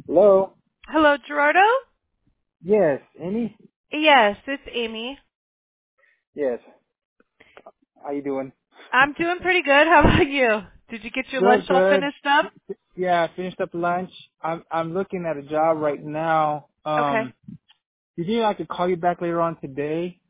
Hello? Hello, Gerardo? Yes, Amy? Yes, it's Amy. Yes. How you doing? I'm doing pretty good. How about you? Did you get your lunch Good, all good. finished up? Yeah, I finished up lunch. I'm looking at a job right now. Okay. You think I could call you back later on today?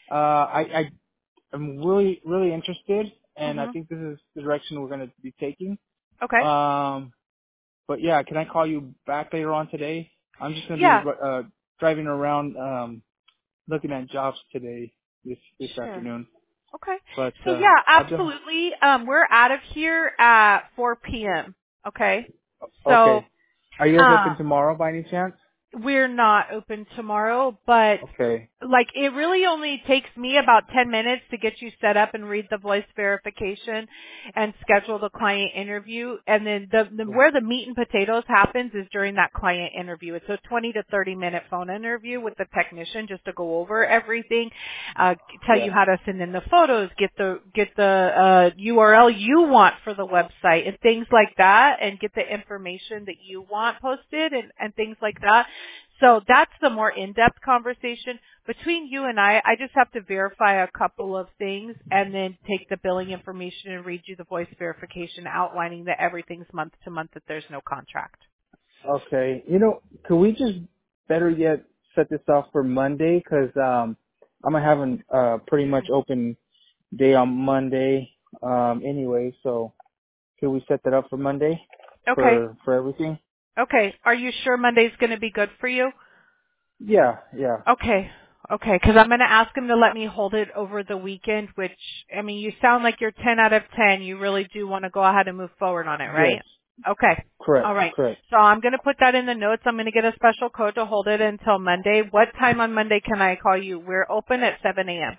I am really interested, and I Mhm. think this is the direction we're going to be taking. Okay. But yeah, can I call you back later on today? I'm just going to be Yeah. driving around looking at jobs today this Sure. afternoon. Okay. But So yeah, I'll do. absolutely. We're out of here at 4 p.m. Okay. So, Okay. Are you guys uh, open tomorrow by any chance? we're not open tomorrow, but Okay. like it really only takes me about 10 minutes to get you set up and read the voice verification and schedule the client interview. And then Yeah. where the meat and potatoes happens is during that client interview. It's a 20 to 30 minute phone interview with the technician just to go over everything, tell Yeah. you how to send in the photos, get the URL you want for the website and things like that, and get the information that you want posted and things like that. So that's the more in-depth conversation. Between you and I just have to verify a couple of things and then take the billing information and read you the voice verification outlining that everything's month to month, that there's no contract. Okay. Could we just better yet set this off for Monday? 'Cause I'm gonna have a pretty much open day on Monday anyway. So could we set that up for Monday Okay. for everything? Okay. Are you sure Monday's going to be good for you? Yeah. Yeah. Okay. Okay, because I'm going to ask him to let me hold it over the weekend, which, I mean, you sound like you're 10 out of 10. You really do want to go ahead and move forward on it, Yes. right? Okay. All Correct. right. Correct. So I'm going to put that in the notes. I'm going to get a special code to hold it until Monday. What time on Monday can I call you? We're open at 7 a.m.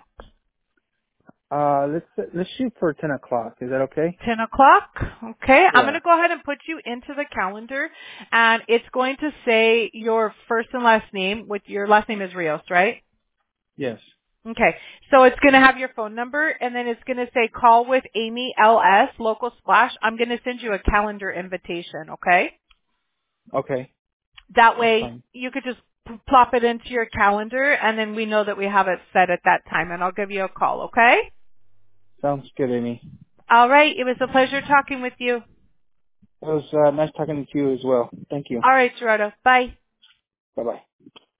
Let's shoot for 10 o'clock. Is that okay? 10 o'clock? Okay. I'm going Yeah. to go ahead and put you into the calendar, and it's going to say your first and last name. With your last name is Rios, right? Yes. Okay, so it's going to have your phone number, and then it's going to say call with Amy LS, local splash. I'm going to send you a calendar invitation, okay? Okay. That That's way fine. you could just plop it into your calendar, and then we know that we have it set at that time, and I'll give you a call, okay? Sounds good, Amy. All right, it was a pleasure talking with you. It was nice talking to you as well. Thank you. All right, Gerardo, bye. Bye bye.